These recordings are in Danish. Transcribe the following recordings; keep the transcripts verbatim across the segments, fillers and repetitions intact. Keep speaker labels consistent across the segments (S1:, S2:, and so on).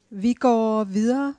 S1: Vi går videre.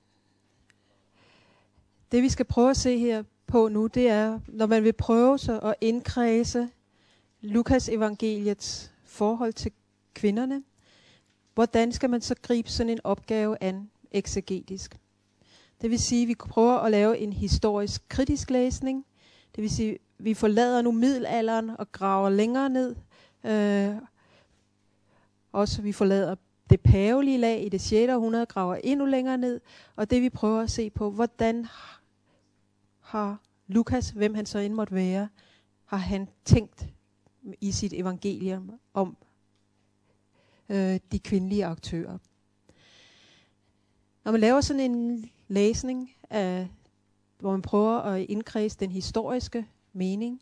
S1: Det vi skal prøve at se her på nu, det er, når man vil prøve sig at indkredse Lukas evangeliets forhold til kvinderne, hvordan skal man så gribe sådan en opgave an eksegetisk? Det vil sige, at vi prøver at lave en historisk kritisk læsning. Det vil sige, at vi forlader nu middelalderen og graver længere ned. Øh, også vi forlader det pavelige lag i det sjette århundrede, graver endnu længere ned. Og det vi prøver at se på, hvordan har Lukas, hvem han så end måtte være, har han tænkt i sit evangelium om øh, de kvindelige aktører. Når man laver sådan en læsning, af, hvor man prøver at indkredse den historiske mening,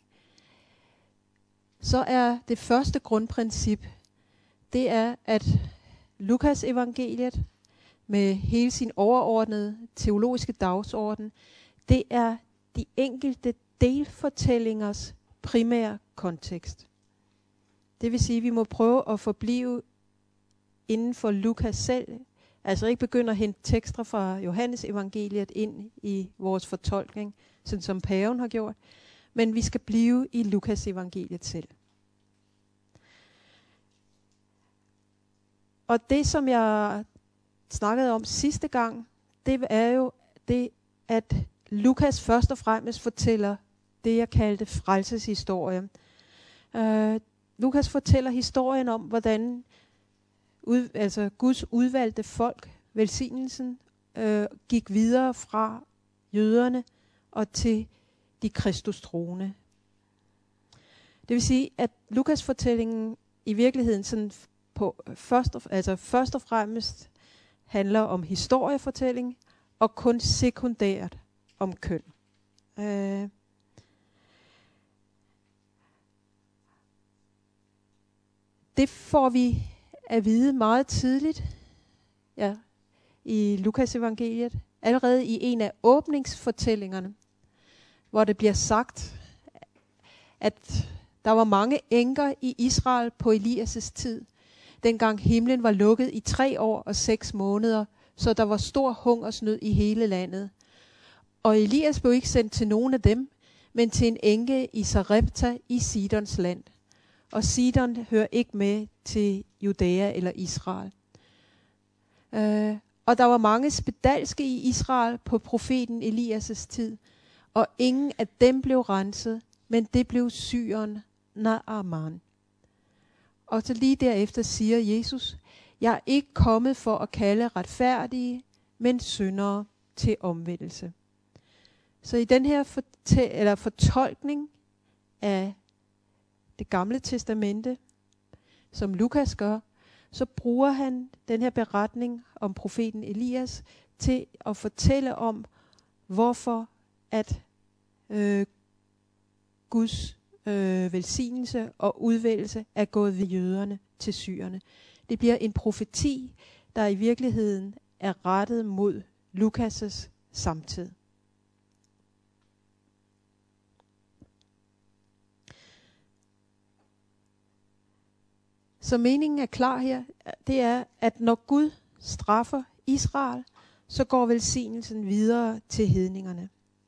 S1: så er det første grundprincip, det er, at Lukas evangeliet med hele sin overordnede teologiske dagsorden, det er de enkelte delfortællingers primære kontekst. Det vil sige, at vi må prøve at forblive inden for Lukas selv, altså ikke begynde at hente tekster fra Johannes evangeliet ind i vores fortolkning, sådan som paven har gjort, men vi skal blive i Lukas evangeliet selv. Og det, som jeg snakkede om sidste gang, det er jo det, at Lukas først og fremmest fortæller det, jeg kaldte frelseshistorie. Uh, Lukas fortæller historien om, hvordan ud, altså Guds udvalgte folk, velsignelsen, uh, gik videre fra jøderne og til de kristustroende. Det vil sige, at Lukas fortællingen i virkeligheden sådan på først og, altså først og fremmest handler om historiefortælling og kun sekundært om køn. Uh, Det får vi at vide meget tidligt ja, i Lukas evangeliet. Allerede i en af åbningsfortællingerne, hvor det bliver sagt, at der var mange enker i Israel på Elias' tid, dengang himlen var lukket i tre år og seks måneder, så der var stor hungersnød i hele landet. Og Elias blev ikke sendt til nogen af dem, men til en enke i Sarepta i Sidons land. Og Sidon hører ikke med til Judæa eller Israel. Uh, og der var mange spedalske i Israel på profeten Elias' tid, og ingen af dem blev renset, men det blev syren Naaman. Og så lige derefter siger Jesus, jeg er ikke kommet for at kalde retfærdige, men syndere til omvendelse. Så i den her fortæ- eller fortolkning af det gamle testamente, som Lukas gør, så bruger han den her beretning om profeten Elias til at fortælle om, hvorfor at øh, Guds øh, velsignelse og udvælgelse er gået ved jøderne til syrerne. Det bliver en profeti, der i virkeligheden er rettet mod Lukas' samtid. Så meningen er klar her, det er, at når Gud straffer Israel, så går velsignelsen videre til hedningerne.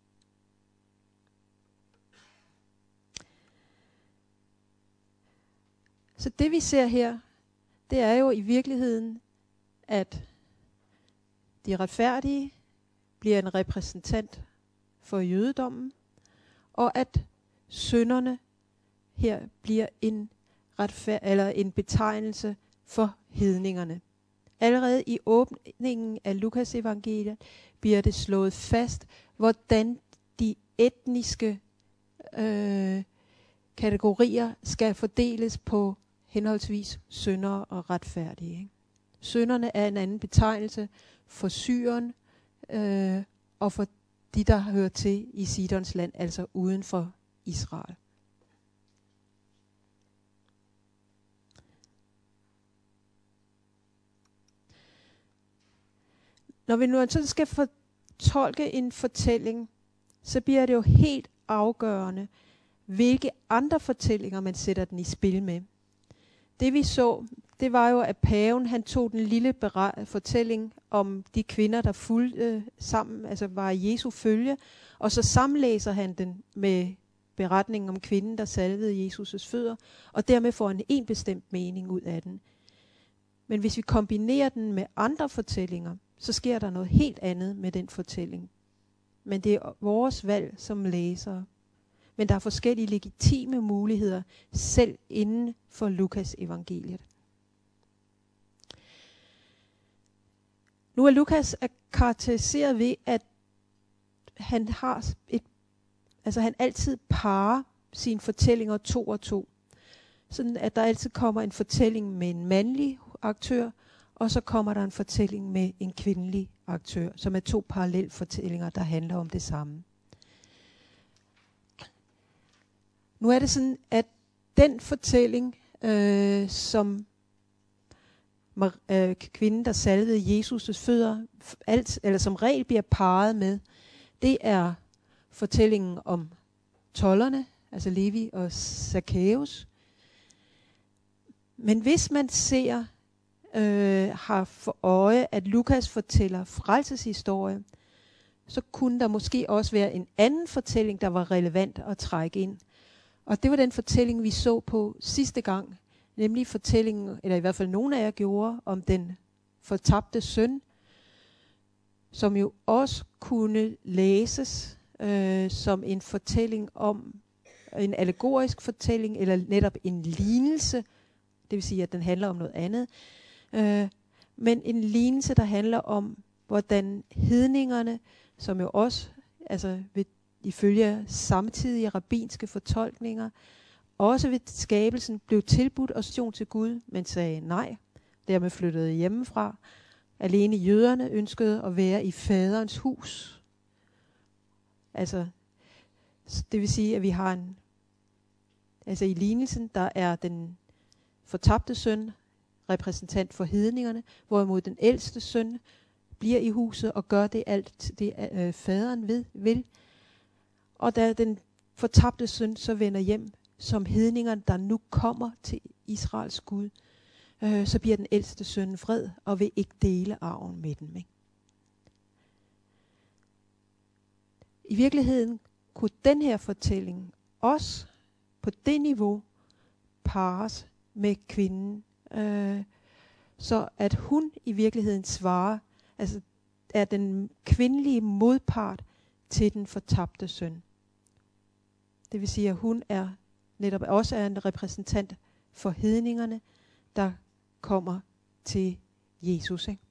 S1: Så det vi ser her, det er jo i virkeligheden, at de retfærdige bliver en repræsentant for jødedommen, og at synderne her bliver en retfærd, eller en betegnelse for hedningerne. Allerede i åbningen af Lukas evangeliet bliver det slået fast, hvordan de etniske øh, kategorier skal fordeles på henholdsvis syndere og retfærdige. Ikke? Synderne er en anden betegnelse for syren øh, og for de, der hører til i Sidons land, altså uden for Israel. Når vi nu så skal fortolke en fortælling, så bliver det jo helt afgørende, hvilke andre fortællinger man sætter den i spil med. Det vi så, det det var jo, at paven han tog den lille bera- fortælling om de kvinder, der fulgte øh, sammen, altså var i Jesu følge, og så sammenlæser han den med beretningen om kvinden, der salvede Jesus' fødder, og dermed får han en bestemt mening ud af den. Men hvis vi kombinerer den med andre fortællinger, så sker der noget helt andet med den fortælling. Men det er vores valg som læsere. Men der er forskellige legitime muligheder, selv inden for Lukas evangeliet. Nu er Lukas karakteriseret ved, at han har et, altså han altid parer sine fortællinger to og to. Sådan at der altid kommer en fortælling med en mandlig aktør, og så kommer der en fortælling med en kvindelig aktør, som er to parallelle fortællinger, der handler om det samme. Nu er det sådan, at den fortælling, øh, som øh, kvinden, der salvede Jesus' fødder, alt, eller som regel bliver parret med, det er fortællingen om tolderne, altså Levi og Zacchaeus. Men hvis man ser, øh, har for øje, at Lukas fortæller frelseshistorie, så kunne der måske også være en anden fortælling, der var relevant at trække ind. Og det var den fortælling, vi så på sidste gang, nemlig fortællingen, eller i hvert fald nogle af jer gjorde, om den fortabte søn, som jo også kunne læses øh, som en fortælling om, en allegorisk fortælling, eller netop en lignelse, det vil sige, at den handler om noget andet, øh, men en lignelse, der handler om, hvordan hedningerne, som jo også, altså ved, ifølge samtidige rabbinske fortolkninger, også ved skabelsen blev tilbudt ostion til Gud, men sagde nej, dermed flyttede hjemmefra. Alene jøderne ønskede at være i faderens hus. Altså, det vil sige, at vi har en, altså i lignelsen, der er den fortabte søn repræsentant for hedningerne, hvorimod den ældste søn bliver i huset og gør det alt, det øh, faderen ved, vil. Og da den fortabte søn så vender hjem som hedningerne, der nu kommer til Israels Gud, øh, så bliver den ældste søn vred og vil ikke dele arven med dem. Ikke? I virkeligheden kunne den her fortælling også på det niveau parres med kvinden, øh, så at hun i virkeligheden svarer, altså er den kvindelige modpart til den fortabte søn. Det vil sige, at hun er netop også er en repræsentant for hedningerne, der kommer til Jesus. Ikke?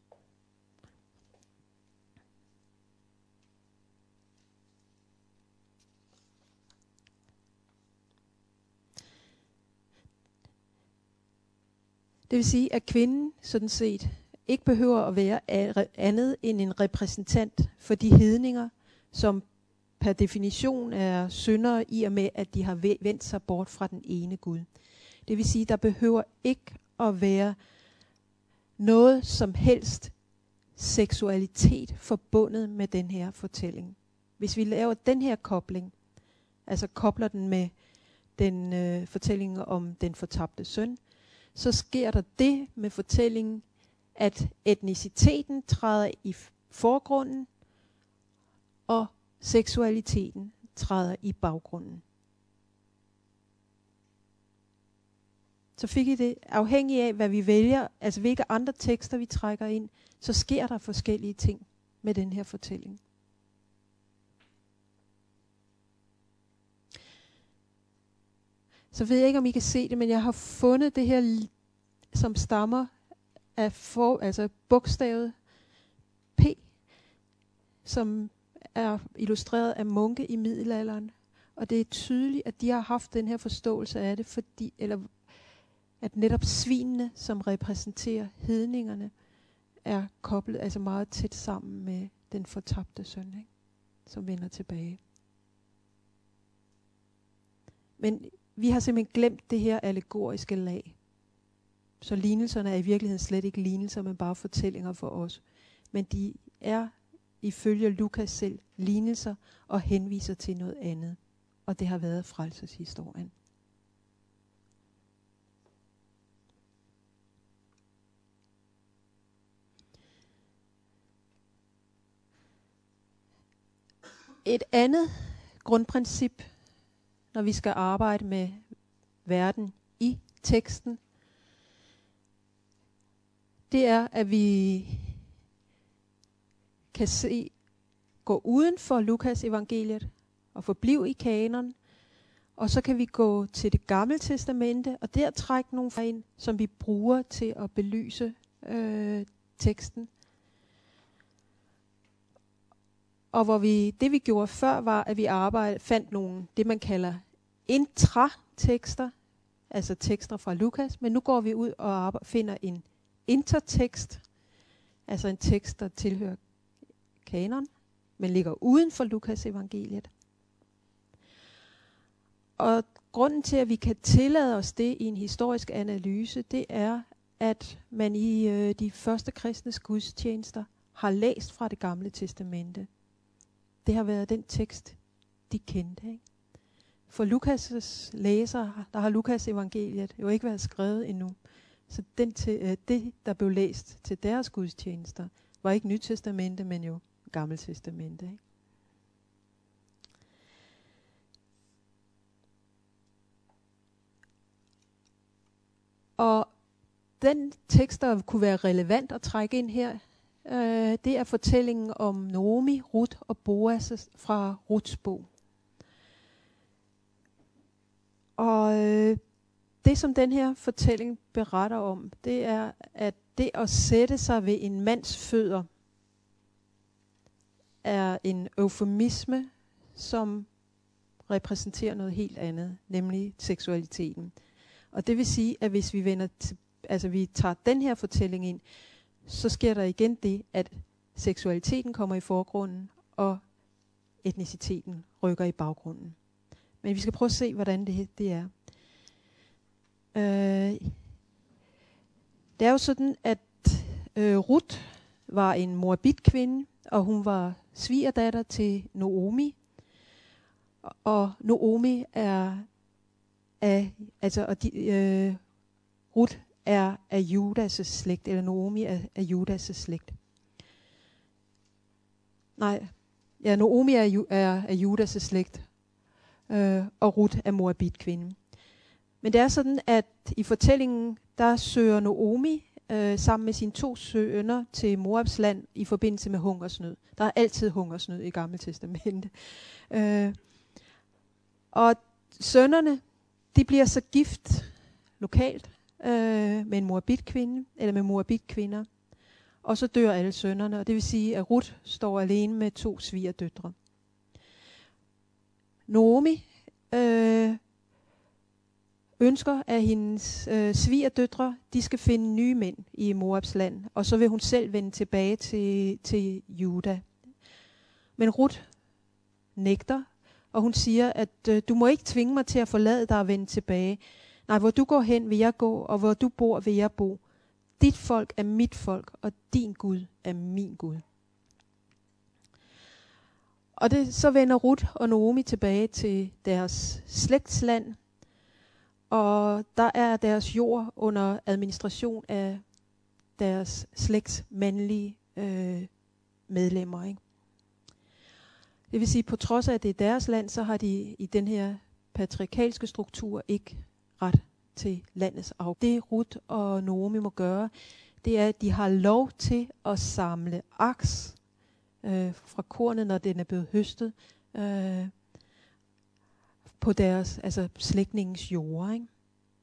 S1: Det vil sige, at kvinden sådan set ikke behøver at være andet end en repræsentant for de hedninger, som per definition er syndere i og med, at de har vendt sig bort fra den ene Gud. Det vil sige, der behøver ikke at være noget som helst seksualitet forbundet med den her fortælling. Hvis vi laver den her kobling, altså kobler den med den øh, fortælling om den fortabte søn, så sker der det med fortællingen, at etniciteten træder i forgrunden, og seksualiteten træder i baggrunden. Så fik I det, afhængig af hvad vi vælger, altså hvilke andre tekster vi trækker ind, så sker der forskellige ting med den her fortælling. Så ved jeg ikke, om I kan se det, men jeg har fundet det her, som stammer af for, altså bogstavet P, som er illustreret af munke i middelalderen. Og det er tydeligt, at de har haft den her forståelse af det, fordi, eller at netop svinene, som repræsenterer hedningerne, er koblet altså meget tæt sammen med den fortabte søn, ikke? Som vender tilbage. Men vi har simpelthen glemt det her allegoriske lag. Så lignelserne er i virkeligheden slet ikke lignelser, men bare fortællinger for os. Men de er ifølge Lukas selv lignelser og henviser til noget andet. Og det har været frelseshistorien. Et andet grundprincip, når vi skal arbejde med verden i teksten, det er, at vi kan se, gå uden for Lukas evangeliet og forblive i kanon, og så kan vi gå til det gamle testamente, og der trække nogle fra ind, som vi bruger til at belyse øh, teksten. Og hvor vi, det vi gjorde før, var, at vi arbejdede, fandt nogle, det man kalder intratekster, altså tekster fra Lukas, men nu går vi ud og arbejder, finder en intertekst, altså en tekst, der tilhører kanon, men ligger uden for Lukas evangeliet. Og grunden til, at vi kan tillade os det i en historisk analyse, det er, at man i øh, de første kristnes gudstjenester har læst fra det gamle testamente. Det har været den tekst, de kendte. Ikke? For Lukas' læser, der har Lukas evangeliet jo ikke været skrevet endnu. Så den til, øh, det, der blev læst til deres gudstjenester, var ikke Nyt Testamente, men jo Gamle Testamente. Ikke? Og den tekst, der kunne være relevant at trække ind her, øh, det er fortællingen om Naomi, Ruth og Boas fra Ruths bog. Og øh, det, som den her fortælling beretter om, det er, at det at sætte sig ved en mands fødder, er en eufemisme, som repræsenterer noget helt andet, nemlig seksualiteten. Og det vil sige, at hvis vi vender til, altså vi tager den her fortælling ind, så sker der igen det, at seksualiteten kommer i forgrunden, og etniciteten rykker i baggrunden. Men vi skal prøve at se, hvordan det, det er. Øh, det er jo sådan, at øh, Ruth var en Moabit-kvinde, og hun var svigerdatter til Naomi. Og Naomi er af, altså, og de, øh, Ruth er af Judas' slægt, eller Naomi er af Judas' slægt. Nej, ja, Naomi er, er af Judas' slægt, øh, og Ruth er Moabit-kvinde. Men det er sådan, at i fortællingen, der søger Naomi øh, sammen med sine to sønner til Moabs land i forbindelse med hungersnød. Der er altid hungersnød i Gamle Testamente. Øh, og sønnerne, de bliver så gift lokalt øh, med en Moabit-kvinde, eller med Moabit-kvinder. Og så dør alle sønnerne, og det vil sige, at Ruth står alene med to svigerdøtre. Naomi øh, ønsker, at hendes øh, svigerdøtre, de skal finde nye mænd i Moabs land, og så vil hun selv vende tilbage til, til Juda. Men Ruth nægter, og hun siger, at øh, du må ikke tvinge mig til at forlade dig og vende tilbage. Nej, hvor du går hen, vil jeg gå, og hvor du bor, vil jeg bo. Dit folk er mit folk, og din Gud er min Gud. Og det, så vender Ruth og Naomi tilbage til deres slægtsland, og der er deres jord under administration af deres slægts mandlige øh, medlemmer. Ikke? Det vil sige, på trods af, at det er deres land, så har de i den her patriarkalske struktur ikke ret til landets arv. Det Ruth og Naomi må gøre, det er, at de har lov til at samle aks øh, fra kornet, når den er blevet høstet, øh, på deres, altså slægtningens jord. Ikke?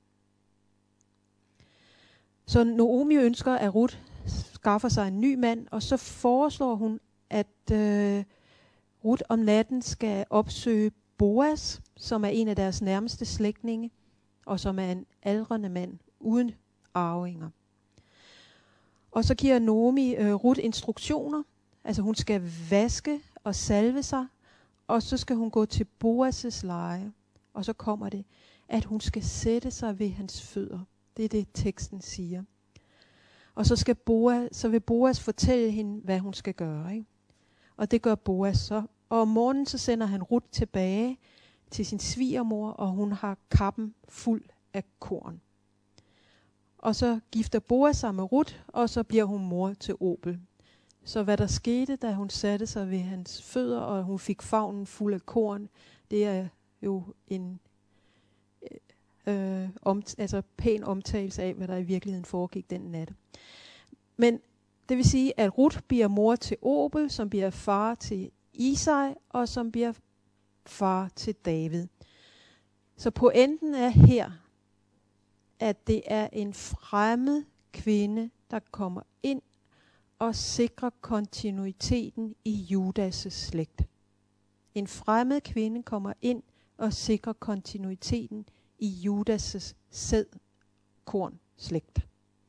S1: Så Naomi ønsker, at Ruth skaffer sig en ny mand, og så foreslår hun, at øh, Ruth om natten skal opsøge Boas, som er en af deres nærmeste slægtninge, og som er en aldrende mand uden arvinger. Og så giver Naomi øh, Ruth instruktioner, altså hun skal vaske og salve sig, og så skal hun gå til Boas' leje, og så kommer det, at hun skal sætte sig ved hans fødder. Det er det, teksten siger. Og så, skal Boas, så vil Boas fortælle hende, hvad hun skal gøre. Ikke? Og det gør Boas så. Og om morgenen så sender han Ruth tilbage til sin svigermor, og hun har kappen fuld af korn. Og så gifter Boas sig med Ruth, og så bliver hun mor til Obel. Så hvad der skete, da hun satte sig ved hans fødder, og hun fik favnen fuld af korn, det er jo en øh, om, altså pæn omtagelse af, hvad der i virkeligheden foregik den nat. Men det vil sige, at Ruth bliver mor til Obed, som bliver far til Isai, og som bliver far til David. Så pointen er her, at det er en fremmed kvinde, der kommer ind og sikrer kontinuiteten i Judas' slægt. En fremmed kvinde kommer ind og sikrer kontinuiteten i Judas' sædkorn-slægt.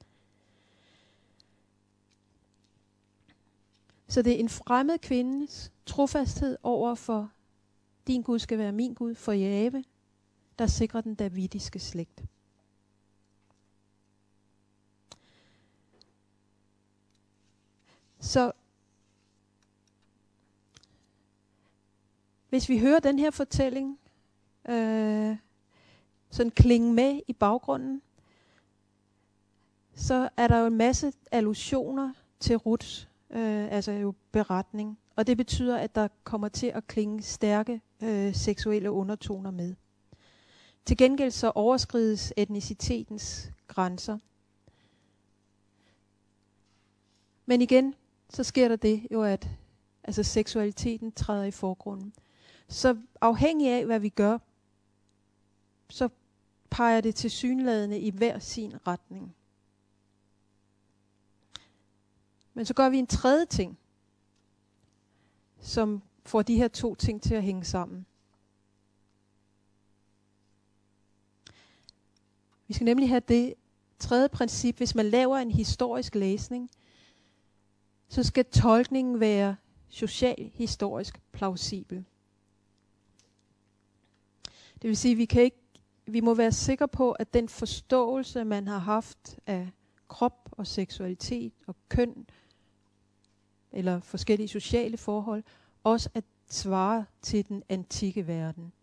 S1: Så det er en fremmed kvindes trofasthed over for din Gud skal være min Gud, for Jahve, der sikrer den davidiske slægt. Så hvis vi hører den her fortælling, øh, sådan klinge med i baggrunden, så er der jo en masse allusioner til Ruths, øh, altså jo beretning. Og det betyder, at der kommer til at klinge stærke øh, seksuelle undertoner med. Til gengæld så overskrides etnicitetens grænser. Men igen, så sker der det jo, at altså seksualiteten træder i forgrunden. Så afhængig af, hvad vi gør, så peger det tilsyneladende i hver sin retning. Men så gør vi en tredje ting, som får de her to ting til at hænge sammen. Vi skal nemlig have det tredje princip. Hvis man laver en historisk læsning, så skal tolkningen være socialhistorisk plausibel. Det vil sige, at vi, kan ikke, vi må være sikre på, at den forståelse, man har haft af krop og seksualitet og køn, eller forskellige sociale forhold, også at svare til den antikke verden.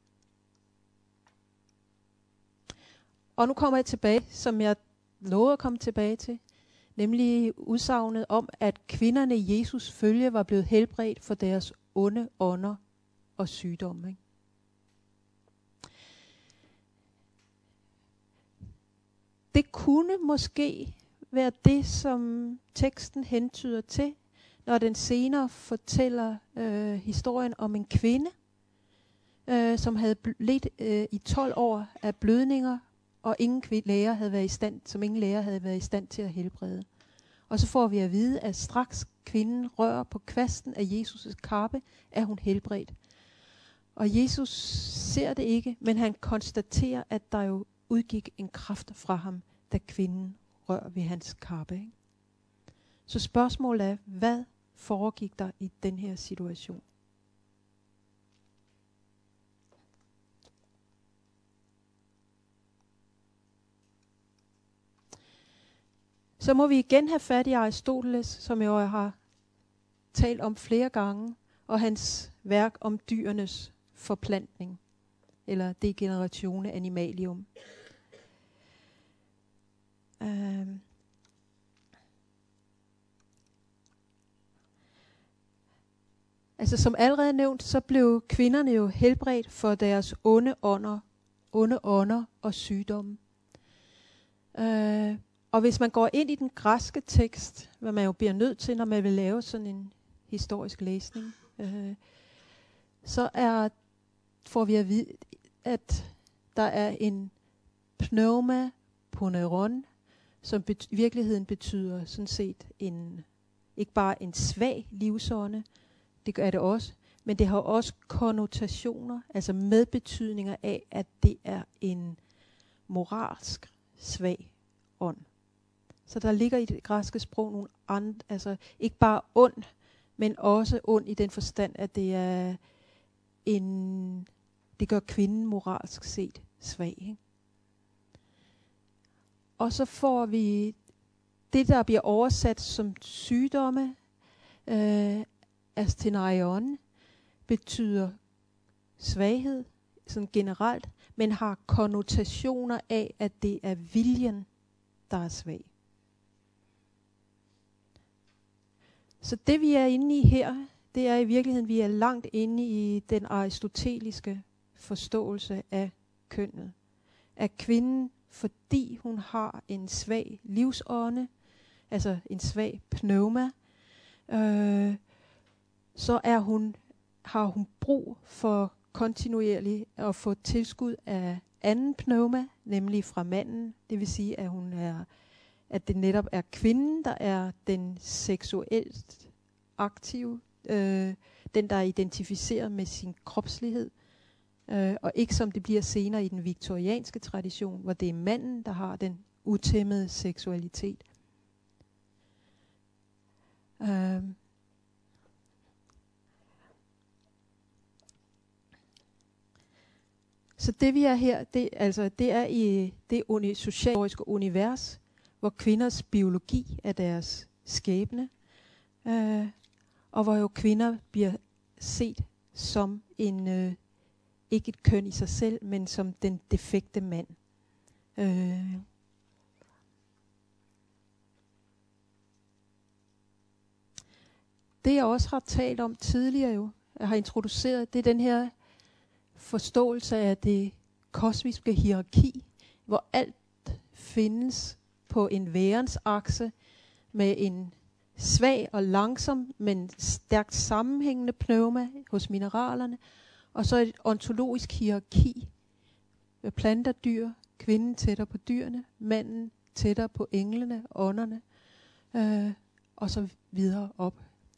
S1: Og nu kommer jeg tilbage, som jeg lovede at komme tilbage til, nemlig udsagnet om, at kvinderne i Jesus følge var blevet helbredt for deres onde ånder og sygdomme. Ikke? Det kunne måske være det, som teksten hentyder til, når den senere fortæller øh, historien om en kvinde, øh, som havde lidt øh, i tolv år af blødninger, og ingen læger havde været i stand, som ingen læger havde været i stand til at helbrede. Og så får vi at vide, at straks kvinden rører på kvasten af Jesus' kappe, er hun helbredt. Og Jesus ser det ikke, men han konstaterer, at der jo udgik en kraft fra ham, da kvinden rører ved hans kappe. Ikke? Så spørgsmålet er, hvad foregik der i den her situation? Så må vi igen have fat i Aristoteles, som jeg har talt om flere gange, og hans værk om dyrenes forplantning, eller degeneratione animalium. Um. Altså som allerede nævnt, så blev kvinderne jo helbredt for deres onde ånder, onde ånder og sygdomme. Uh, og hvis man går ind i den græske tekst, hvad man jo bliver nødt til, når man vil lave sådan en historisk læsning, uh, så er, får vi at vide, at der er en pneuma poneron, som bet- i virkeligheden betyder sådan set en, ikke bare en svag livsånde, det er det også, men det har også konnotationer, altså medbetydninger af, at det er en moralsk svag ånd. Så der ligger i det græske sprog nogle andre, altså ikke bare ond, men også ond i den forstand, at det er en, det gør kvinden moralsk set svag. Ikke? Og så får vi det, der bliver oversat som sygdomme, øh, asthenaion, betyder svaghed, sådan generelt, men har konnotationer af, at det er viljen, der er svag. Så det vi er inde i her, det er i virkeligheden, vi er langt inde i den aristoteliske forståelse af kønnet. At kvinden, fordi hun har en svag livsånde, altså en svag pneuma, øh, så er hun, har hun brug for kontinuerligt at få tilskud af anden pneuma, nemlig fra manden. Det vil sige, at hun er, at det netop er kvinden, der er den seksuelt aktive, øh, den der er identificeret med sin kropslighed, øh, og ikke som det bliver senere i den viktorianske tradition, hvor det er manden, der har den utæmmede seksualitet. Øh. Så det vi er her, det, altså, det er i det uni- socialhistoriske univers, hvor kvinders biologi er deres skæbne, øh, og hvor jo kvinder bliver set som en, øh, ikke et køn i sig selv, men som den defekte mand. Øh. Det jeg også har talt om tidligere jo, jeg har introduceret, det er den her forståelse af det kosmiske hierarki, hvor alt findes på en værens akse med en svag og langsom, men stærkt sammenhængende pneuma hos mineralerne, og så et ontologisk hierarki med planter, dyr, kvinden tættere på dyrene, manden tættere på englene, ånderne, øh, og så videre op.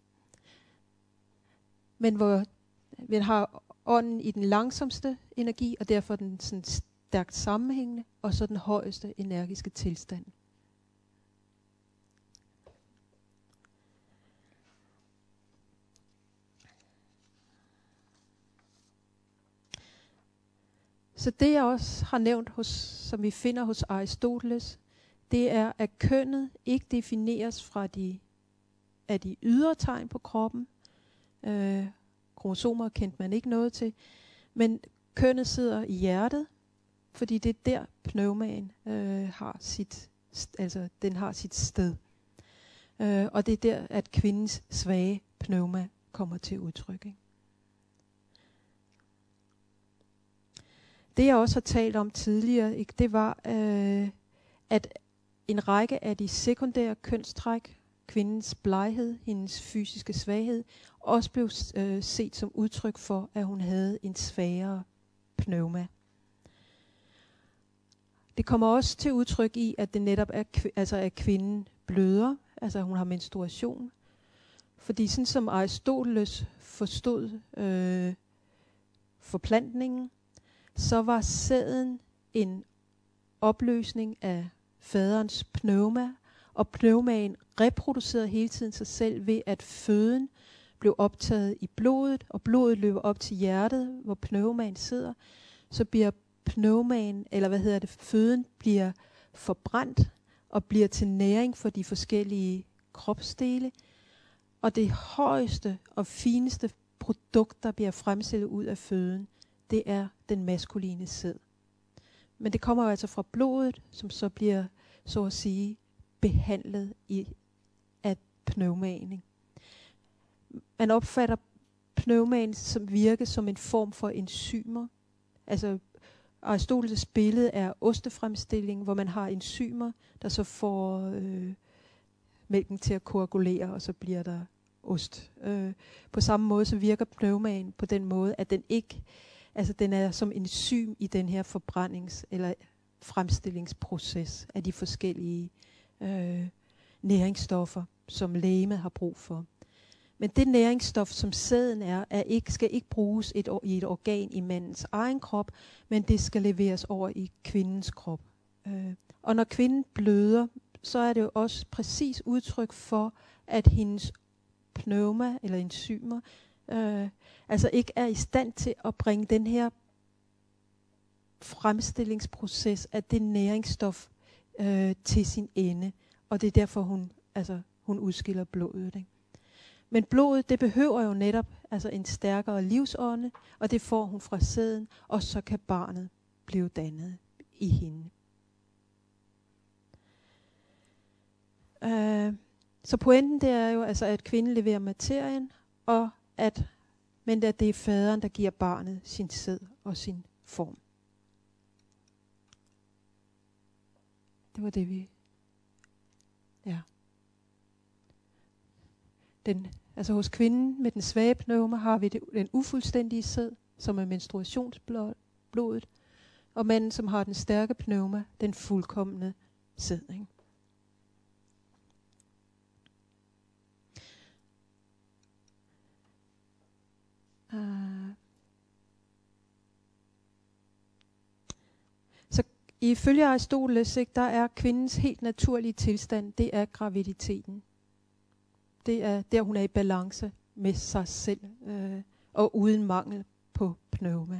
S1: Men hvor vi har ånden i den langsomste energi, og derfor den sådan stærkt sammenhængende, og så den højeste energiske tilstand. Så det jeg også har nævnt, hos, som vi finder hos Aristoteles, det er, at kønnet ikke defineres fra de, af de ydre tegn på kroppen. Øh, kromosomer kendte man ikke noget til, men kønnet sidder i hjertet, fordi det er der pneumaen øh, har sit, altså den har sit sted. Øh, og det er der, at kvindens svage pneuma kommer til udtryk. Ikke? Det jeg også har talt om tidligere, ikke, det var, øh, at en række af de sekundære kønstræk, kvindens bleghed, hendes fysiske svaghed, også blev øh, set som udtryk for, at hun havde en svagere pneuma. Det kommer også til udtryk i, at det netop er, kv- altså at kvinden bløder, altså hun har menstruation. Fordi sådan som Aristoteles forstod øh, forplantningen, så var sæden en opløsning af faderens pneuma, og pneumaen reproducerede hele tiden sig selv ved, at føden blev optaget i blodet, og blodet løber op til hjertet, hvor pneumaen sidder. Så bliver pneumaen, eller hvad hedder det, føden bliver forbrændt og bliver til næring for de forskellige kropsdele. Og det højeste og fineste produkt, der bliver fremstillet ud af føden, det er den maskuline sæd. Men det kommer jo altså fra blodet, som så bliver, så at sige, behandlet i af pneumaen. Ikke? Man opfatter pneumaen som virke som en form for enzymer. Altså Aristoteles billede er ostefremstilling, hvor man har enzymer, der så får øh, mælken til at koagulere, og så bliver der ost. Øh, på samme måde så virker pneumaen på den måde, at den ikke, altså den er som enzym i den her forbrændings- eller fremstillingsproces af de forskellige øh, næringsstoffer, som legemet har brug for. Men det næringsstof, som sæden er, er ikke, skal ikke bruges et, i et organ i mandens egen krop, men det skal leveres over i kvindens krop. Øh, og når kvinden bløder, så er det jo også præcis udtryk for, at hendes pneuma eller enzymer øh, altså ikke er i stand til at bringe den her fremstillingsproces af det næringsstof øh, til sin ende. Og det er derfor, hun, altså, hun udskiller blodet. Ikke? Men blodet, det behøver jo netop altså en stærkere livsånde, og det får hun fra sæden, og så kan barnet blive dannet i hende. Uh, Så pointen det er jo, altså, at kvinden leverer materien, og at, men at det er faderen, der giver barnet sin sæd og sin form. Det var det, vi... Ja. Den, altså hos kvinden med den svage pneuma har vi det, den ufuldstændige sæd, som er menstruationsblodet, og manden, som har den stærke pneuma, den fuldkomne sæd. Ikke? Uh. Så ifølge Aristoteles, ikke, der er kvindens helt naturlige tilstand, det er graviditeten. Det er der, hun er i balance med sig selv, øh, og uden mangel på pneuma.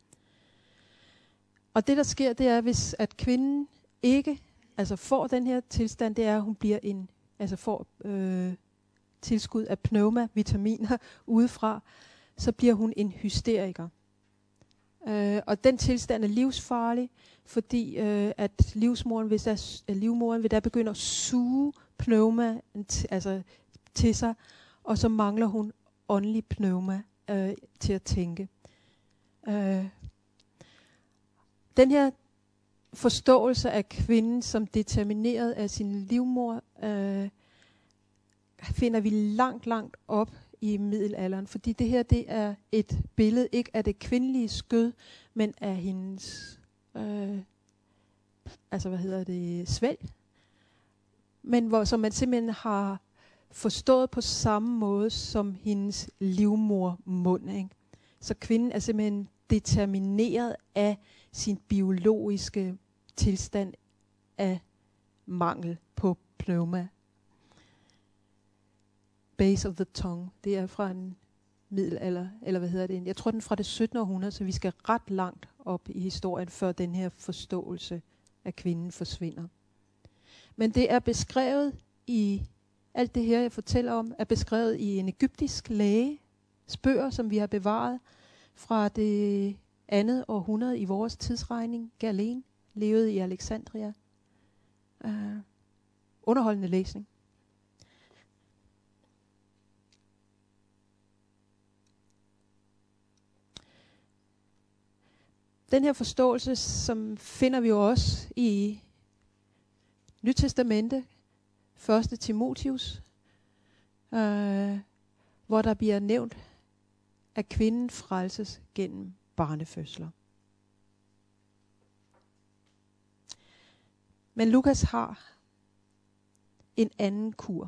S1: Og det, der sker, det er, hvis at kvinden ikke altså får den her tilstand, det er, at hun bliver en, altså får øh, tilskud af pneumavitaminer udefra, så bliver hun en hysteriker. Øh, og den tilstand er livsfarlig, fordi øh, at livsmoren, hvis der, øh, livmoderen vil der begynde at suge pneuma, t- altså til sig, og så mangler hun åndelig pneuma øh, til at tænke. Øh, den her forståelse af kvinden som determineret af sin livmor, øh, finder vi langt, langt op i middelalderen, fordi det her, det er et billede, ikke af det kvindelige skød, men af hendes, øh, altså hvad hedder det, svælg, men hvor, som man simpelthen har forstået på samme måde som hendes livmormund, ikke? Så kvinden er simpelthen determineret af sin biologiske tilstand af mangel på pneuma. Base of the tongue, det er fra en middelalder, eller hvad hedder det? Jeg tror den er fra det syttende århundrede, så vi skal ret langt op i historien, før den her forståelse af kvinden forsvinder. Men det er beskrevet i, alt det her jeg fortæller om, er beskrevet i en egyptisk læge, bøger, som vi har bevaret fra det andet århundrede i vores tidsregning. Galen levede i Alexandria. Uh, underholdende læsning. Den her forståelse, som finder vi jo også i Nyt Testamente, første Timotheus, øh, hvor der bliver nævnt, at kvinden frelses gennem barnefødsler. Men Lukas har en anden kur.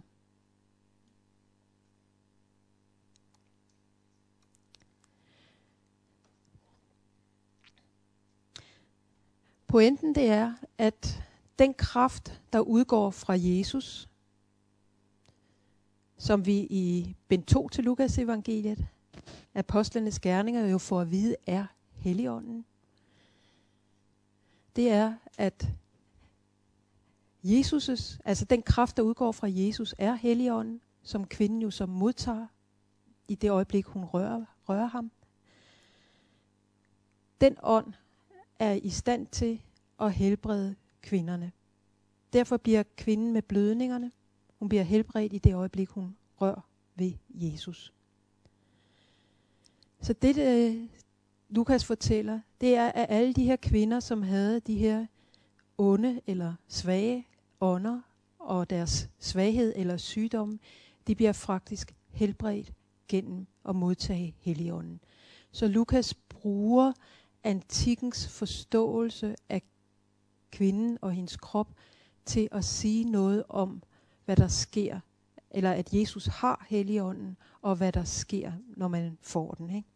S1: Pointen det er, at den kraft, der udgår fra Jesus, som vi i bind to til Lukas evangeliet, apostlenes gerninger jo får at vide, er Helligånden. Det er, at Jesus', altså den kraft, der udgår fra Jesus, er Helligånden, som kvinden jo så modtager i det øjeblik, hun rører, rører ham. Den ånd er i stand til at helbrede kvinderne. Derfor bliver kvinden med blødningerne, hun bliver helbredt i det øjeblik, hun rører ved Jesus. Så det, det Lukas fortæller, det er, at alle de her kvinder, som havde de her onde eller svage ånder, og deres svaghed eller sygdom, de bliver faktisk helbredt gennem at modtage Helligånden. Så Lukas bruger antikkens forståelse af kvinden og hendes krop til at sige noget om, hvad der sker, eller at Jesus har Helligånden, og hvad der sker, når man får den, ikke?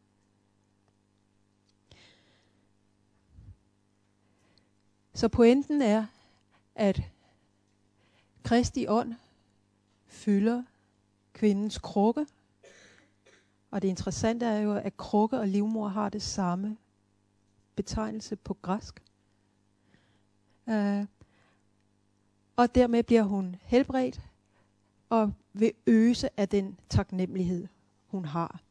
S1: Så pointen er, at Kristi ånd fylder kvindens krukke, og det interessante er jo, at krukke og livmor har det samme betegnelse på græsk. Uh, og dermed bliver hun helbredt, og vil øse af den taknemmelighed, hun har.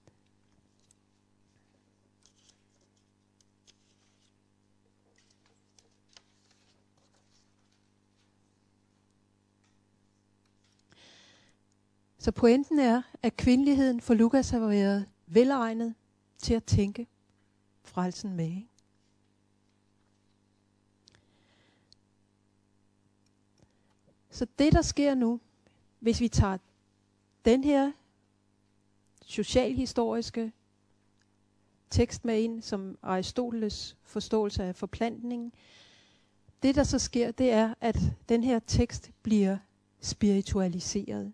S1: Så pointen er, at kvindeligheden for Lukas har været velegnet til at tænke frelsen med. Ikke? Så det, der sker nu, hvis vi tager den her socialhistoriske tekst med ind, som Aristoteles forståelse af forplantningen, det, der så sker, det er, at den her tekst bliver spiritualiseret.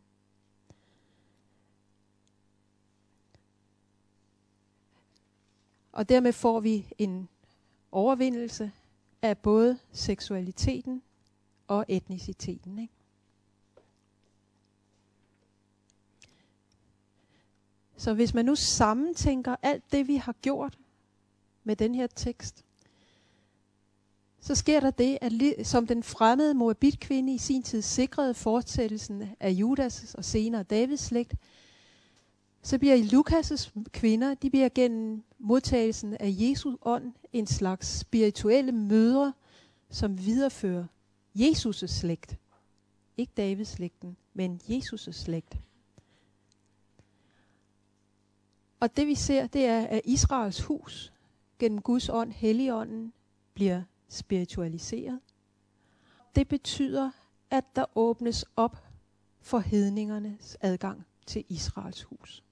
S1: Og dermed får vi en overvindelse af både seksualiteten og etniciteten. Ikke? Så hvis man nu sammentænker alt det, vi har gjort med den her tekst, så sker der det, at som den fremmede Moabit-kvinde i sin tid sikrede fortsættelsen af Judas og senere Davids slægt, så bliver Lukas' kvinder, de bliver gennem modtagelsen af Jesu ånd en slags spirituelle mødre, som viderefører Jesus' slægt. Ikke Davids slægten, men Jesus' slægt. Og det vi ser, det er, at Israels hus gennem Guds ånd, Helligånden, bliver spiritualiseret. Det betyder, at der åbnes op for hedningernes adgang til Israels hus.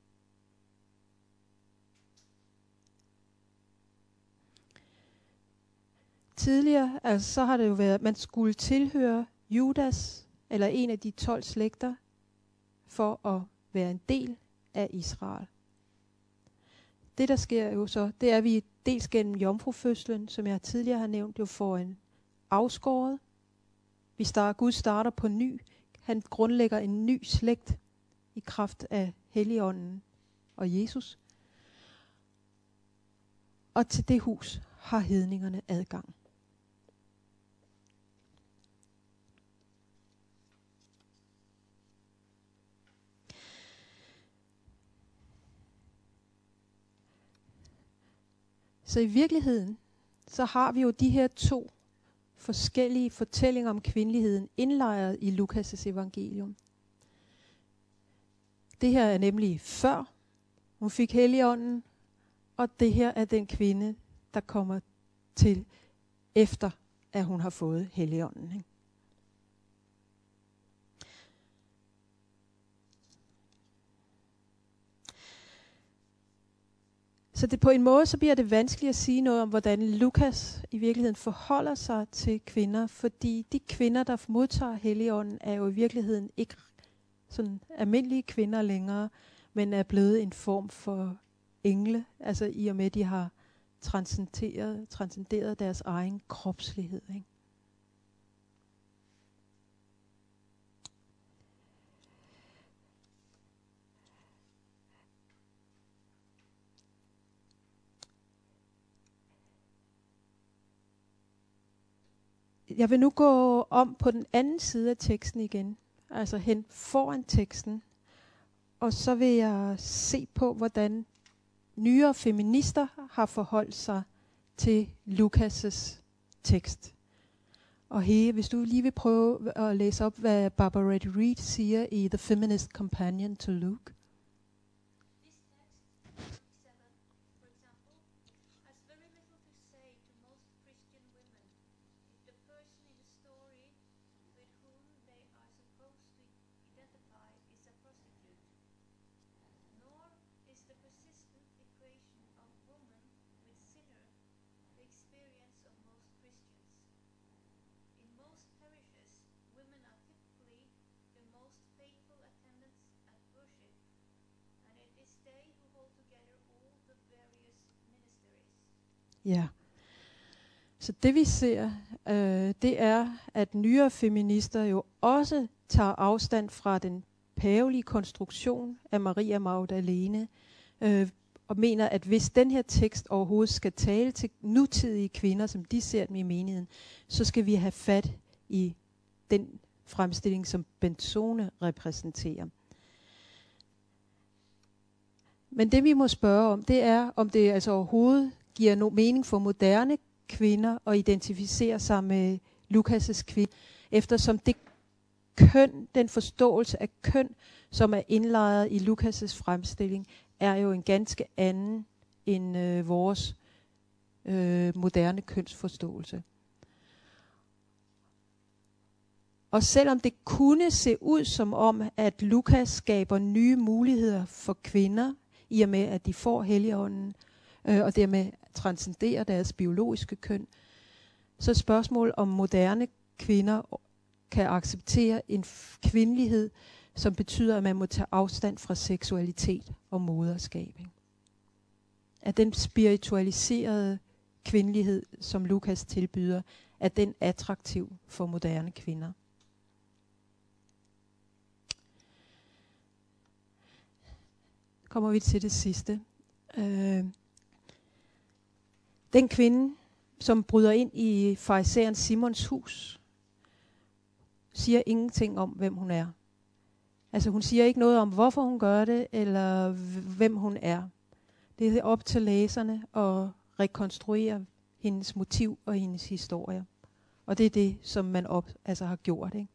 S1: Tidligere, altså, så har det jo været, at man skulle tilhøre Judas, eller en af de tolv slægter, for at være en del af Israel. Det, der sker jo så, det er, at vi dels gennem jomfrufødslen, som jeg tidligere har nævnt, jo får en afskåret. Vi starter, Gud starter på ny. Han grundlægger en ny slægt i kraft af Helligånden og Jesus. Og til det hus har hedningerne adgang. Så i virkeligheden, så har vi jo de her to forskellige fortællinger om kvindeligheden indlejret i Lukas' evangelium. Det her er nemlig før hun fik Helligånden, og det her er den kvinde, der kommer til efter, at hun har fået Helligånden. Ikke? Så det på en måde, så bliver det vanskeligt at sige noget om, hvordan Lukas i virkeligheden forholder sig til kvinder, fordi de kvinder, der modtager Helligånden, er jo i virkeligheden ikke sådan almindelige kvinder længere, men er blevet en form for engle, altså i og med, at de har transcenderet, transcenderet deres egen kropslighed. Ikke? Jeg vil nu gå om på den anden side af teksten igen, altså hen foran teksten, og så vil jeg se på, hvordan nyere feminister har forholdt sig til Lukas' tekst. Og Hege, hvis du lige vil prøve at læse op, hvad Barbara Reddy Reed siger i The Feminist Companion to Luke. Ja, så det vi ser, øh, det er, at nyere feminister jo også tager afstand fra den pavelige konstruktion af Maria Magdalene, øh, og mener, at hvis den her tekst overhovedet skal tale til nutidige kvinder, som de ser dem i menigheden, så skal vi have fat i den fremstilling, som Benzone repræsenterer. Men det vi må spørge om, det er, om det altså overhovedet giver no mening for moderne kvinder at identificere sig med Lukas' kvinde, eftersom det køn, den forståelse af køn, som er indlejret i Lukas' fremstilling, er jo en ganske anden end øh, vores øh, moderne kønsforståelse. Og selvom det kunne se ud som om, at Lukas skaber nye muligheder for kvinder, i og med at de får Helligånden, øh, og dermed transcenderer deres biologiske køn, så er spørgsmålet om moderne kvinder kan acceptere en kvindelighed, som betyder, at man må tage afstand fra seksualitet og moderskab. At den spiritualiserede kvindelighed, som Lukas tilbyder, er den attraktiv for moderne kvinder. Kommer vi til det sidste. Øh, den kvinde, som bryder ind i farisæeren Simons hus, siger ingenting om, hvem hun er. Altså hun siger ikke noget om, hvorfor hun gør det, eller hvem hun er. Det er op til læserne at rekonstruere hendes motiv og hendes historie. Og det er det, som man op, altså har gjort. Ikke?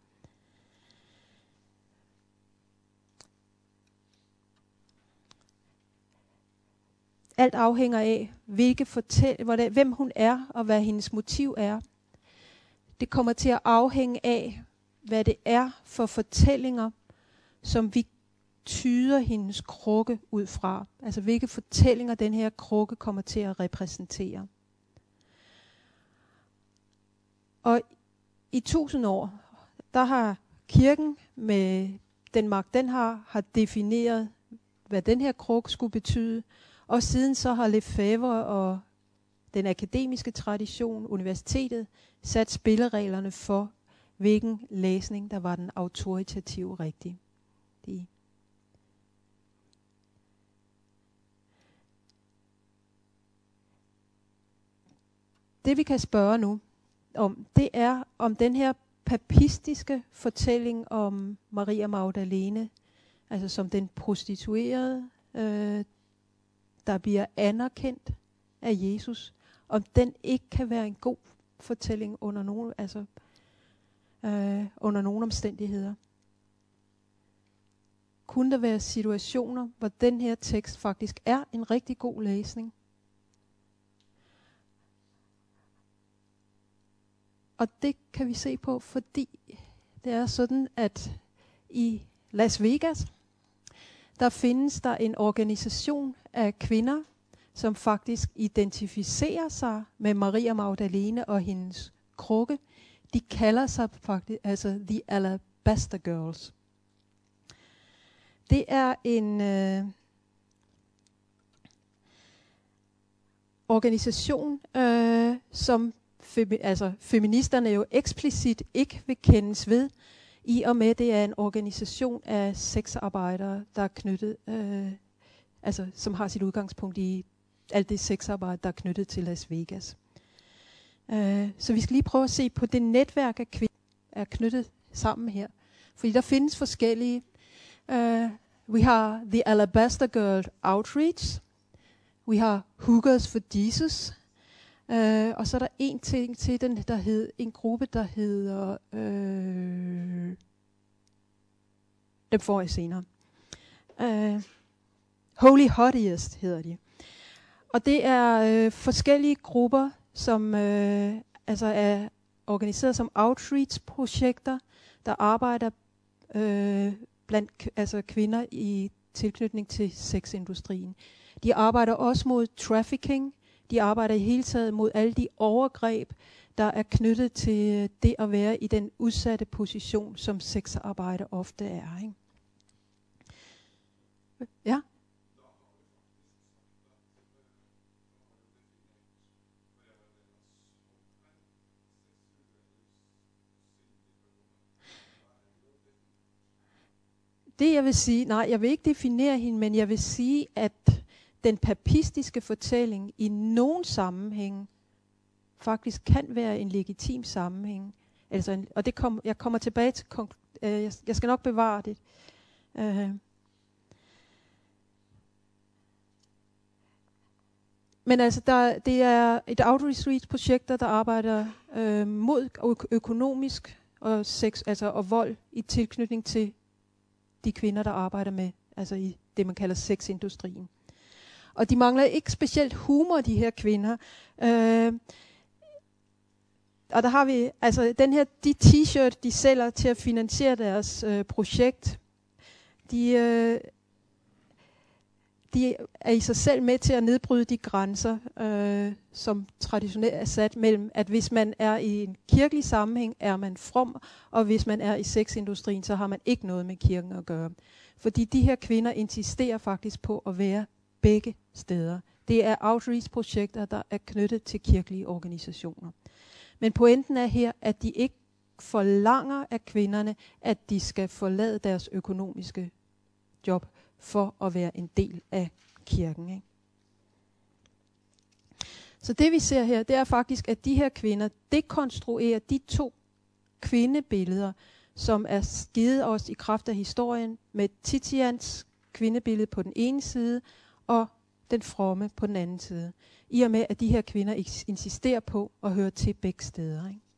S1: Alt afhænger af, hvilke fortæl- hvordan, hvem hun er, og hvad hendes motiv er. Det kommer til at afhænge af, hvad det er for fortællinger, som vi tyder hendes krukke ud fra. Altså hvilke fortællinger den her krukke kommer til at repræsentere. Og i tusind år, der har kirken med den magt, den har, har defineret, hvad den her krukke skulle betyde. Og siden så har Lefebvre og den akademiske tradition, universitetet, sat spillereglerne for, hvilken læsning, der var den autoritative rigtige. De. Det vi kan spørge nu om, det er om den her papistiske fortælling om Maria Magdalene, altså som den prostituerede, øh, der bliver anerkendt af Jesus, om den ikke kan være en god fortælling under nogen, altså øh, under nogen omstændigheder. Kunne der være situationer, hvor den her tekst faktisk er en rigtig god læsning? Og det kan vi se på, fordi det er sådan, at i Las Vegas, der findes der en organisation af kvinder, som faktisk identificerer sig med Maria Magdalene og hendes krukke. De kalder sig faktisk altså The Alabaster Girls. Det er en øh, organisation, øh, som femi- altså feministerne jo eksplicit ikke vil kendes ved, i og med det er en organisation af sexarbejdere, der er knyttet, øh, altså som har sit udgangspunkt i alt det sexarbejde, der er knyttet til Las Vegas. Øh, så vi skal lige prøve at se på det netværk af kvinder, der er knyttet sammen her. Fordi der findes forskellige. Uh, vi har The Alabaster Girl Outreach. Vi har Hookers for Jesus. Uh, og så er der en ting til den, der hed en gruppe, der hedder uh, dem får jeg senere. Uh, Holy Hottiest hedder de. Og det er uh, forskellige grupper, som uh, altså er organiseret som outreach-projekter, der arbejder uh, blandt k- altså kvinder i tilknytning til sexindustrien. De arbejder også mod trafficking. De arbejder i hele taget mod alle de overgreb, der er knyttet til det at være i den udsatte position, som sexarbejder ofte er. Ikke? Ja? Det jeg vil sige, nej, jeg vil ikke definere hende, men jeg vil sige, at den papistiske fortælling i nogen sammenhæng faktisk kan være en legitim sammenhæng. Altså en, og det kom, jeg kommer tilbage til, øh, jeg, jeg skal nok bevare det. Øh. Men altså, der, det er et outreach-projekt, der arbejder øh, mod ø- økonomisk og sex, altså og vold i tilknytning til de kvinder, der arbejder med, altså i det, man kalder sexindustrien. Og de mangler ikke specielt humor, de her kvinder. Øh, og der har vi, altså den her, de t-shirt, de sælger til at finansiere deres øh, projekt, de, øh, de er i sig selv med til at nedbryde de grænser, øh, som traditionelt er sat mellem, at hvis man er i en kirkelig sammenhæng, er man from, og hvis man er i sexindustrien, så har man ikke noget med kirken at gøre. Fordi de her kvinder insisterer faktisk på at være begge steder. Det er outreach-projekter, der er knyttet til kirkelige organisationer. Men pointen er her, at de ikke forlanger af kvinderne, at de skal forlade deres økonomiske job for at være en del af kirken. Ikke? Så det vi ser her, det er faktisk, at de her kvinder dekonstruerer de to kvindebilleder, som er givet os i kraft af historien, med Titians kvindebillede på den ene side, og den fromme på den anden side. I og med, at de her kvinder insisterer på at høre til begge steder. Ikke?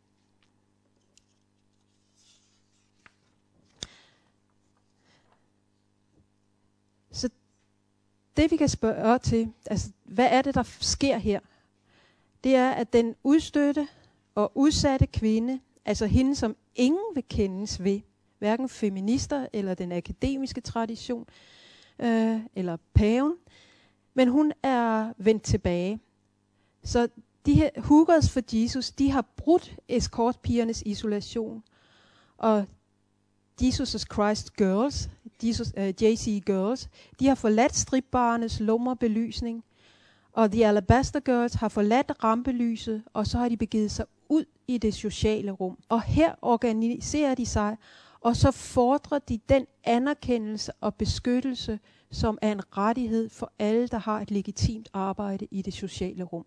S1: Så det vi kan spørge til, altså hvad er det, der sker her? Det er, at den udstødte og udsatte kvinde, altså hende, som ingen vil kendes ved, hverken feminister eller den akademiske tradition, øh, eller paven, men hun er vendt tilbage. Så de her Hookers for Jesus, de har brudt escortpigernes isolation, og Jesus Christ Girls, Jesus, uh, J C Girls, de har forladt stripbarernes lumre belysning, og The Alabaster Girls har forladt rampelyset, og så har de begivet sig ud i det sociale rum. Og her organiserer de sig, og så fordrer de den anerkendelse og beskyttelse, som er en rettighed for alle, der har et legitimt arbejde i det sociale rum.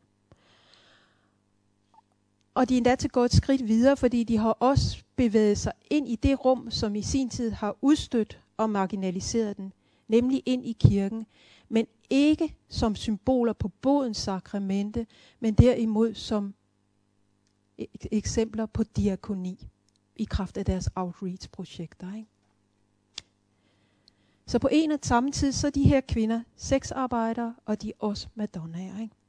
S1: Og de er endda til gå et skridt videre, fordi de har også bevæget sig ind i det rum, som i sin tid har udstødt og marginaliseret den, nemlig ind i kirken, men ikke som symboler på bådens sakramente, men derimod som eksempler på diakoni i kraft af deres outreach-projekter. Ikke? Så på en og samme tid, så er de her kvinder sexarbejdere, og de er også madonnaer. Ikke?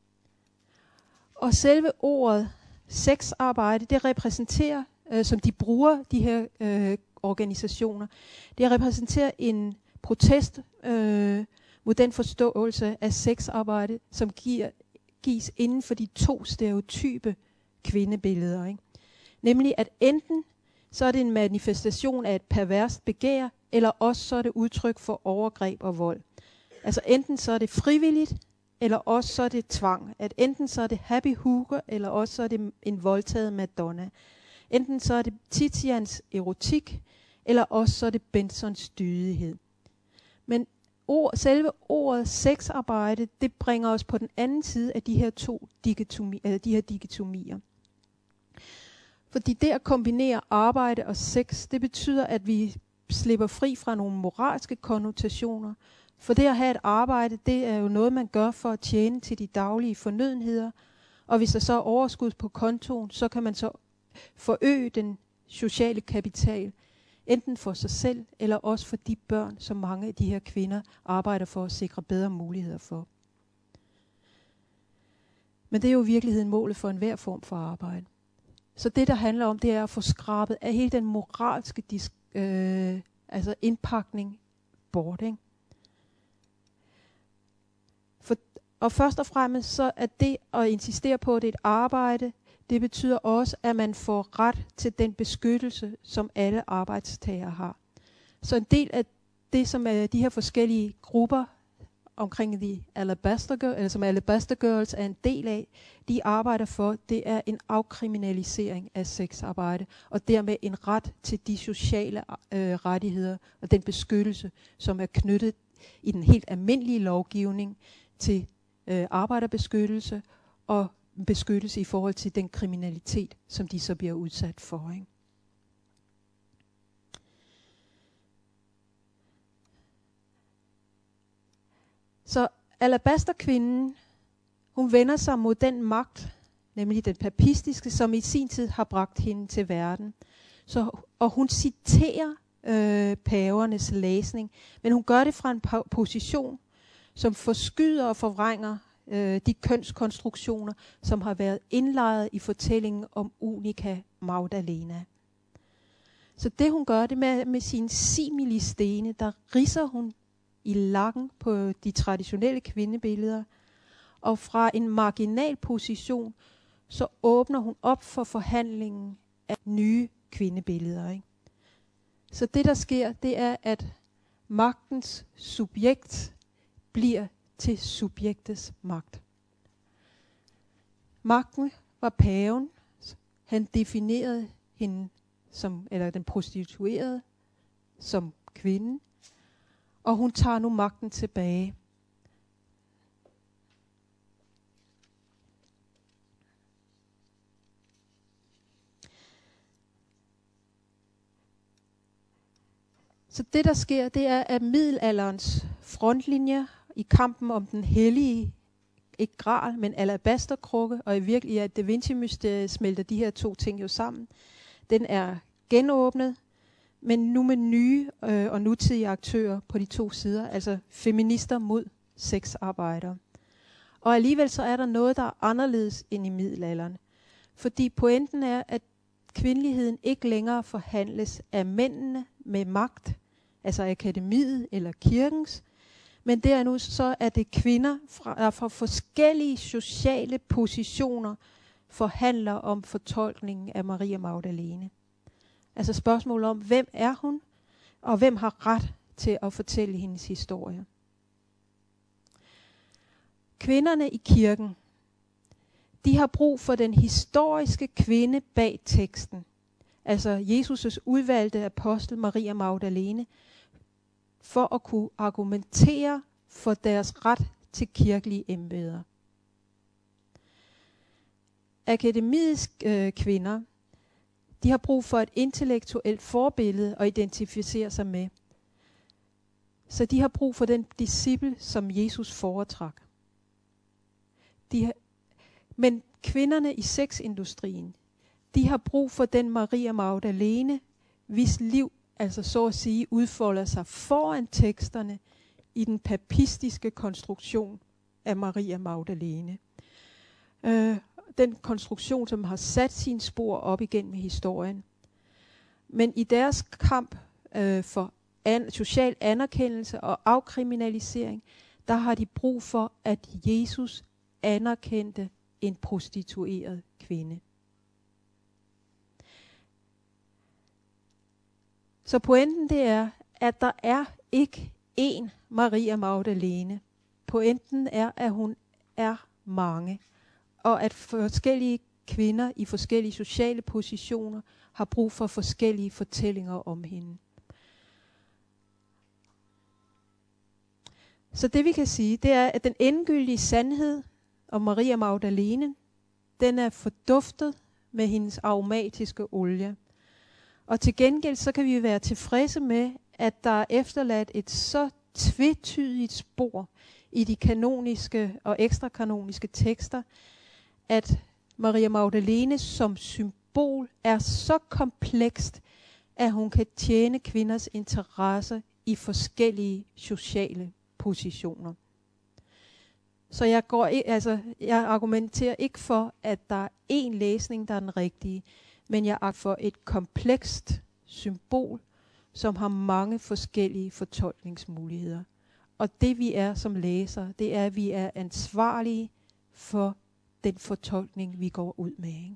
S1: Og selve ordet sexarbejde, det repræsenterer, øh, som de bruger, de her øh, organisationer, det repræsenterer en protest øh, mod den forståelse af sexarbejde, som giver, gives inden for de to stereotype kvindebilleder. Ikke? Nemlig at enten så er det en manifestation af et perverst begær, eller også så er det udtryk for overgreb og vold. Altså enten så er det frivilligt, eller også så er det tvang. At enten så er det happy hooker, eller også så er det en voldtaget madonna. Enten så er det Titians erotik, eller også så er det Bensons dydighed. Men ord, selve ordet sexarbejde, det bringer os på den anden side af de her to dikotomi, eller de her dikotomier. Fordi det at kombinere arbejde og sex, det betyder, at vi slipper fri fra nogle moralske konnotationer. For det at have et arbejde, det er jo noget, man gør for at tjene til de daglige fornødenheder. Og hvis der så er overskud på kontoen, så kan man så forøge den sociale kapital, enten for sig selv, eller også for de børn, som mange af de her kvinder arbejder for at sikre bedre muligheder for. Men det er jo i virkeligheden målet for enhver form for arbejde. Så det, der handler om, det er at få skrabet af hele den moralske disk, øh, altså indpakning bort. Ikke? For, og først og fremmest så er det at insistere på, at det er et arbejde, det betyder også, at man får ret til den beskyttelse, som alle arbejdstagere har. Så en del af det, som er de her forskellige grupper omkring de Alabaster Girls, eller som Alabaster Girls er en del af, de arbejder for, det er en afkriminalisering af sexarbejde, og dermed en ret til de sociale øh, rettigheder og den beskyttelse, som er knyttet i den helt almindelige lovgivning til øh, arbejderbeskyttelse og beskyttelse i forhold til den kriminalitet, som de så bliver udsat for. Ikke? Så alabasterkvinden, hun vender sig mod den magt, nemlig den papistiske, som i sin tid har bragt hende til verden. Så, og hun citerer øh, pavernes læsning, men hun gør det fra en po- position, som forskyder og forvrænger øh, de kønskonstruktioner, som har været indlejret i fortællingen om Unica Magdalena. Så det hun gør det med, med sine similistene, der ridser hun i lakken på de traditionelle kvindebilleder, og fra en marginal position, så åbner hun op for forhandlingen af nye kvindebilleder. Ikke? Så det der sker, det er, at magtens subjekt bliver til subjektets magt. Magten var paven. Han definerede hende som, eller den prostituerede som kvinde, og hun tager nu magten tilbage. Så det der sker, det er, at middelalderens frontlinje i kampen om den hellige, ikke gral, men alabasterkrukke, og i virkeligheden at Da Vinci-mysteriet smelter de her to ting jo sammen, den er genåbnet, men nu med nye øh, og nutidige aktører på de to sider, altså feminister mod sexarbejdere. Og alligevel så er der noget, der er anderledes end i middelalderen. Fordi pointen er, at kvindeligheden ikke længere forhandles af mændene med magt, altså akademiet eller kirkens, men det er nu så, at det kvinder fra, fra forskellige sociale positioner forhandler om fortolkningen af Maria Magdalene. Altså spørgsmålet om, hvem er hun, og hvem har ret til at fortælle hendes historie. Kvinderne i kirken, de har brug for den historiske kvinde bag teksten. Altså Jesus' udvalgte apostel Maria Magdalene, for at kunne argumentere for deres ret til kirkelige embeder. Akademiets øh, kvinder, de har brug for et intellektuelt forbillede at identificere sig med. Så de har brug for den disciple, som Jesus foretrak. De har, men kvinderne i sexindustrien, de har brug for den Maria Magdalene, hvis liv, altså så at sige, udfolder sig foran teksterne i den papistiske konstruktion af Maria Magdalene. Øh, den konstruktion, som har sat sine spor op igennem historien. Men i deres kamp øh, for an- social anerkendelse og afkriminalisering, der har de brug for, at Jesus anerkendte en prostitueret kvinde. Så pointen det er, at der er ikke én Maria Magdalene. Pointen er, at hun er mange, og at forskellige kvinder i forskellige sociale positioner har brug for forskellige fortællinger om hende. Så det vi kan sige, det er, at den endegyldige sandhed om Maria Magdalene, den er forduftet med hendes aromatiske olie. Og til gengæld så kan vi være tilfredse med, at der er efterladt et så tvetydigt spor i de kanoniske og ekstrakanoniske tekster, at Maria Magdalene som symbol er så komplekst, at hun kan tjene kvinders interesse i forskellige sociale positioner. Så jeg, går, altså, jeg argumenterer ikke for, at der er én læsning, der er den rigtige, men jeg er for et komplekst symbol, som har mange forskellige fortolkningsmuligheder. Og det vi er som læsere, det er, at vi er ansvarlige for den fortolkning, vi går ud med. Ikke?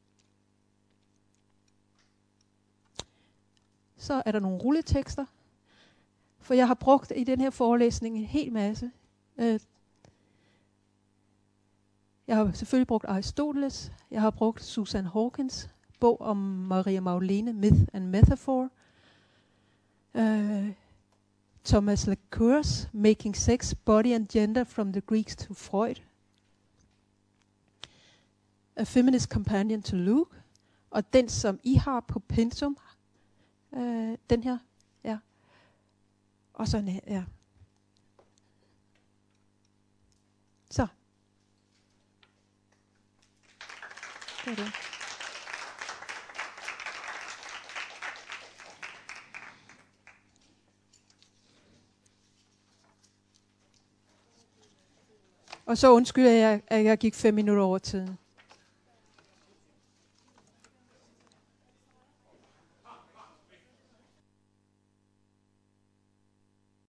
S1: Så er der nogle rulletekster, for jeg har brugt i den her forelæsning en hel masse. Øh, jeg har selvfølgelig brugt Aristoteles, jeg har brugt Susan Hawkins bog om Maria Magdalene, Myth and Metaphor, uh, Thomas Lacour's Making Sex, Body and Gender from the Greeks to Freud, A Feminist Companion to Luke, og den som I har på pensum, uh, den her, ja, og sådan her, ja. Så. skal du. Og så undskylder jeg, at jeg gik fem minutter over tiden.